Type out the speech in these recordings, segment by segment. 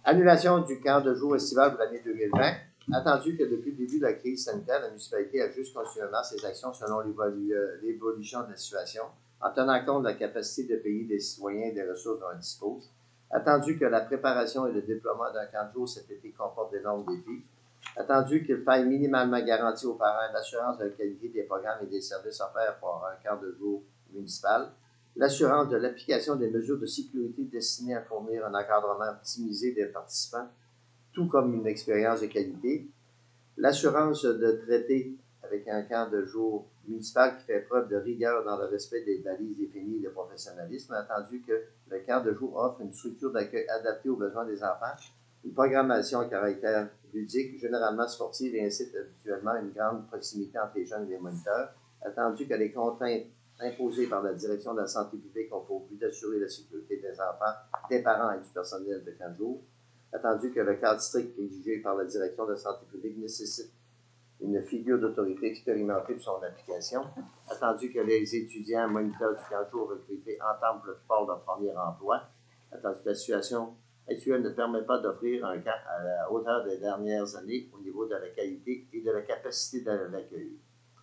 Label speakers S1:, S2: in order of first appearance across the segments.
S1: Annulation du camp de jour estival pour l'année 2020. Attendu que depuis le début de la crise sanitaire, la municipalité ajuste continuellement ses actions selon l'évolution de la situation, en tenant compte de la capacité de payer des citoyens et des ressources dont elle dispose. Attendu que la préparation et le déploiement d'un camp de jour cet été comportent d'énormes défis. Attendu qu'il faille minimalement garantir aux parents l'assurance de la qualité des programmes et des services offerts pour un camp de jour municipal, l'assurance de l'application des mesures de sécurité destinées à fournir un encadrement optimisé des participants, tout comme une expérience de qualité, l'assurance de traiter avec un camp de jour municipal qui fait preuve de rigueur dans le respect des balises définies et de professionnalisme, attendu que le camp de jour offre une structure d'accueil adaptée aux besoins des enfants, une programmation à caractère ludique, généralement sportive et incite habituellement une grande proximité entre les jeunes et les moniteurs, attendu que les contraintes imposées par la direction de la santé publique ont pour but d'assurer la sécurité des enfants, des parents et du personnel de camp de jour, attendu que le cadre strict exigé par la direction de la santé publique nécessite une figure d'autorité expérimentée pour son application, attendu que les étudiants moniteurs du camp de jour recrutés entament pour la plupart de leur premier emploi, attendu que la situation actuelle ne permet pas d'offrir un camp à la hauteur des dernières années au niveau de la qualité et de la capacité de l'accueil.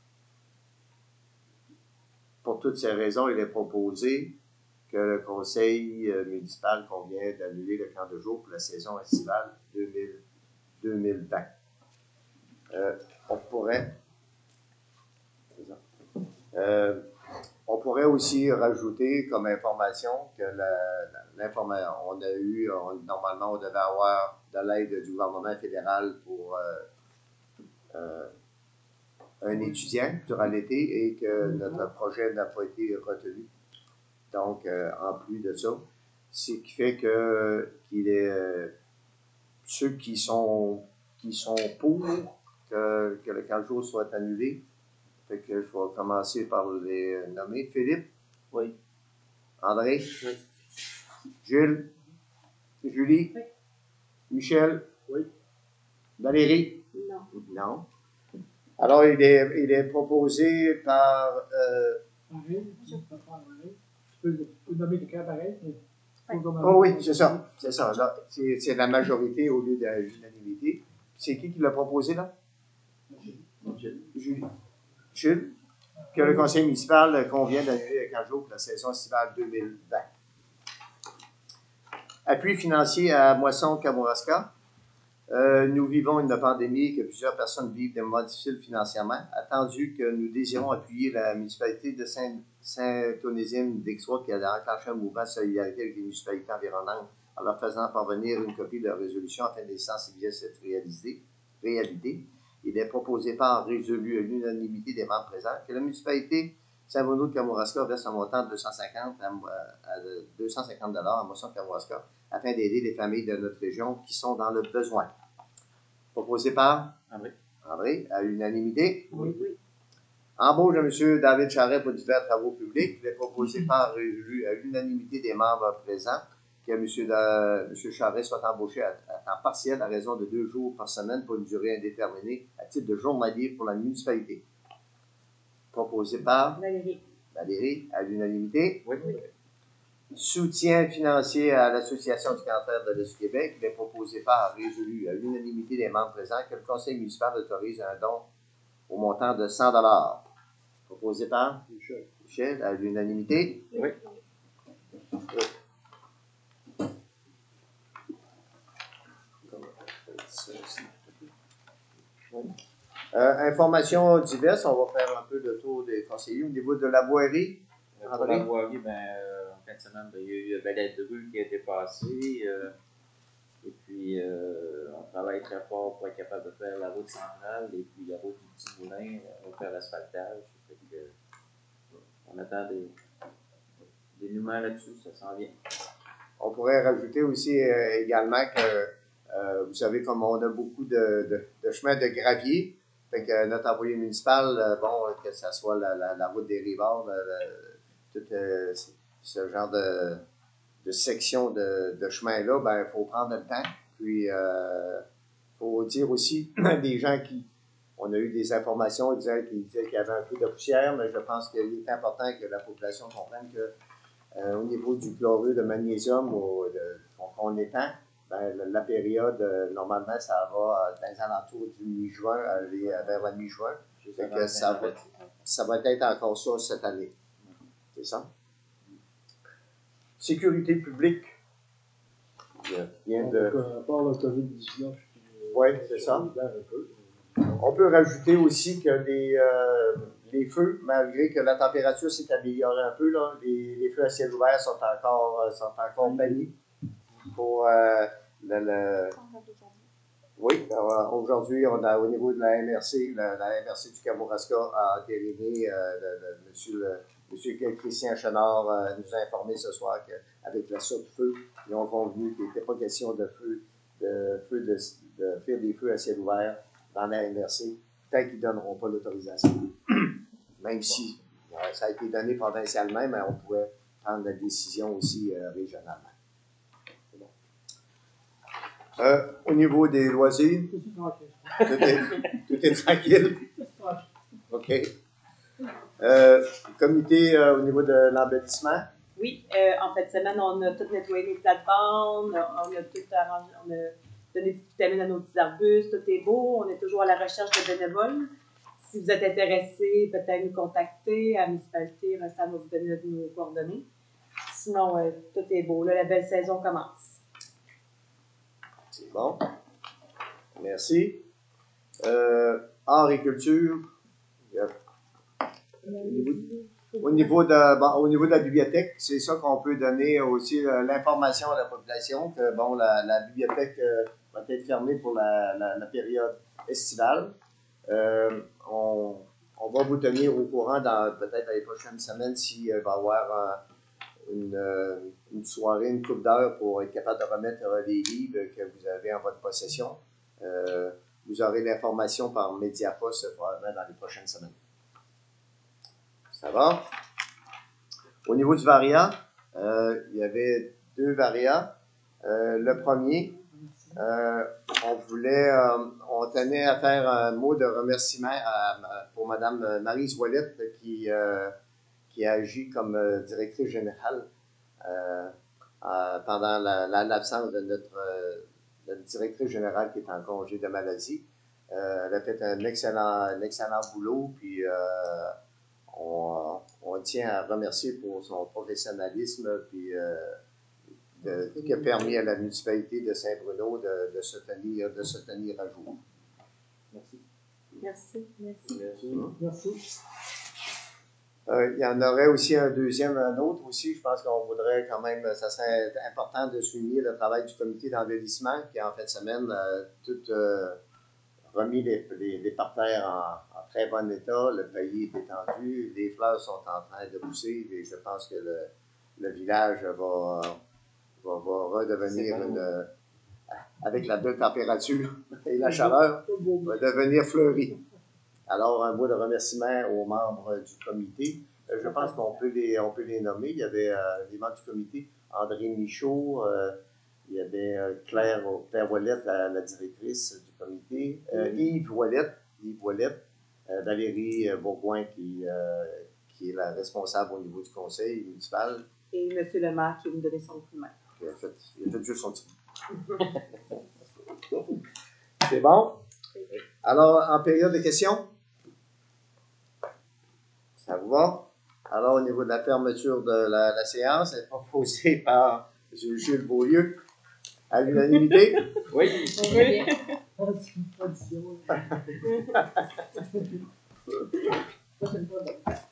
S1: Pour toutes ces raisons, il est proposé que le conseil municipal convient d'annuler le camp de jour pour la saison estivale 2020. On pourrait aussi rajouter comme information que normalement, on devait avoir de l'aide du gouvernement fédéral pour un étudiant durant l'été et que notre projet n'a pas été retenu. Donc, en plus de ça, ce qui fait qu'il est ceux qui sont pour que le camp de jour soit annulé. Fait que je vais commencer par les nommer. Philippe?
S2: Oui.
S1: André?
S2: Oui.
S1: Gilles? Julie?
S3: Oui.
S1: Michel?
S2: Oui.
S1: Valérie?
S3: Non.
S1: Non. Alors, il est proposé par...
S4: Pareil, tu peux nommer quelqu'un pareil, mais
S1: Oh oui, c'est ça. C'est ça. Là, c'est la majorité au lieu de l'unanimité. C'est qui l'a proposé, là? Julie. Jules? Que le conseil municipal convient d'annuler le camp de jour pour la saison estivale 2020. Appui financier à Moisson-Kamouraska. Nous vivons une pandémie que plusieurs personnes vivent des moments difficiles financièrement. Attendu que nous désirons appuyer la municipalité de Saint-Onésime-d'Ixois qui a enclenché un mouvement de solidarité avec les municipalités environnantes en leur faisant parvenir une copie de leur résolution afin de les sensibiliser à cette réalité. Il est proposé par résolu à l'unanimité des membres présents que la municipalité Saint-Bruno-de-Kamouraska verse un montant de 250 $ à Moisson-Kamouraska afin d'aider les familles de notre région qui sont dans le besoin. Proposé par André, à l'unanimité.
S4: Oui.
S1: Embauche de M. David Charret pour divers travaux publics. Il est proposé par résolu à l'unanimité des membres présents que M. Charret soit embauché à temps partiel à raison de 2 jours par semaine pour une durée indéterminée à titre de journalier pour la municipalité. Proposé par Valérie, à l'unanimité.
S2: Oui.
S1: Soutien financier à l'Association du cancer de l'Est du Québec. Il est proposé par résolu à l'unanimité des membres présents que le conseil municipal autorise un don au montant de 100 $. Proposé par Michel, à l'unanimité.
S2: Oui.
S1: Informations diverses, on va faire un peu le tour des conseillers. Au niveau de la voirie,
S2: Pour la voirie, en fin de semaine, il y a eu le balai de rue qui a été passé. Et puis, on travaille très fort pour être capable de faire la route centrale et puis la route du Petit Moulin, on va faire l'asphaltage. On attend des dénouements là-dessus, ça s'en vient.
S1: On pourrait rajouter aussi également que, vous savez, comme on a beaucoup de chemins de gravier, fait que notre employé municipal, que ce soit la route des Rivards, tout ce genre de section de chemin-là, il faut prendre le temps. Puis, il faut dire aussi des gens on a eu des informations disant qu'il y avait un peu de poussière, mais je pense qu'il est important que la population comprenne que au niveau du chlorure de magnésium qu'on étend, ben, la période, normalement, ça va dans les alentours du mi-juin, aller vers la mi-juin. Fait que ça va être encore ça cette année. C'est ça? Sécurité publique. Bien de...
S4: À part le COVID-19.
S1: Oui, c'est ça. On peut rajouter aussi que les feux, malgré que la température s'est améliorée un peu, là, les feux à ciel ouvert sont encore bannis pour Oui, aujourd'hui, on a au niveau de la MRC, la MRC du Kamouraska a entériné, monsieur Christian Chenard nous a informé ce soir qu'avec la sorte de feu, ils ont convenu qu'il n'était pas question de faire des feux à ciel ouvert dans la MRC tant qu'ils ne donneront pas l'autorisation. Même si ça a été donné provincialement, mais on pouvait prendre la décision aussi régionalement. Au niveau des loisirs, tout est tranquille. OK. Comité au niveau de l'embellissement?
S3: Oui, en fait, semaine, on a tout nettoyé les plates-bandes, on a tout arrangé, on a donné des vitamines à nos petits arbustes, tout est beau, on est toujours à la recherche de bénévoles. Si vous êtes intéressé, peut-être nous contacter à la municipalité, ça va vous donner nos coordonnées. Sinon, tout est beau, là, la belle saison commence.
S1: C'est bon. Merci. Art et culture. Au niveau de la bibliothèque, c'est ça qu'on peut donner aussi l'information à la population que la bibliothèque va être fermée pour la période estivale. On va vous tenir au courant peut-être dans les prochaines semaines s'il va y avoir une soirée, une couple d'heures pour être capable de remettre les livres que vous avez en votre possession. Vous aurez l'information par Mediapost probablement dans les prochaines semaines. Ça va? Au niveau du varia, il y avait 2 varias. Le premier, on tenait à faire un mot de remerciement pour Mme Maryse Ouellette qui agit comme directrice générale pendant l'absence de notre directrice générale qui est en congé de maladie. Elle a fait un excellent boulot, puis on tient à remercier pour son professionnalisme, puis qui a permis à la municipalité de Saint-Bruno de se tenir à jour.
S3: Merci.
S4: Merci.
S1: Il y en aurait aussi un autre aussi. Je pense qu'on voudrait quand même, ça serait important de souligner le travail du comité d'embellissement qui, en fin de semaine, remis les parterres en très bon état. Le pays est étendu, les fleurs sont en train de pousser et je pense que le village va redevenir avec la belle température et la chaleur, va devenir fleuri. Alors, un mot de remerciement aux membres du comité. Je pense qu'on peut les nommer. Il y avait les membres du comité, André Michaud, il y avait Claire Ouellette, la directrice du comité, Yves Ouellette, Valérie Bourgoin qui est la responsable au niveau du conseil municipal.
S3: Et M. le maire qui nous donnait son coup de main.
S1: Il a fait juste son petit C'est bon? Alors, en période de questions? Ça vous va? Alors, au niveau de la fermeture de la séance, elle est proposée par M. Jules Beaulieu. À l'unanimité?
S2: Oui.
S4: C'est une tradition.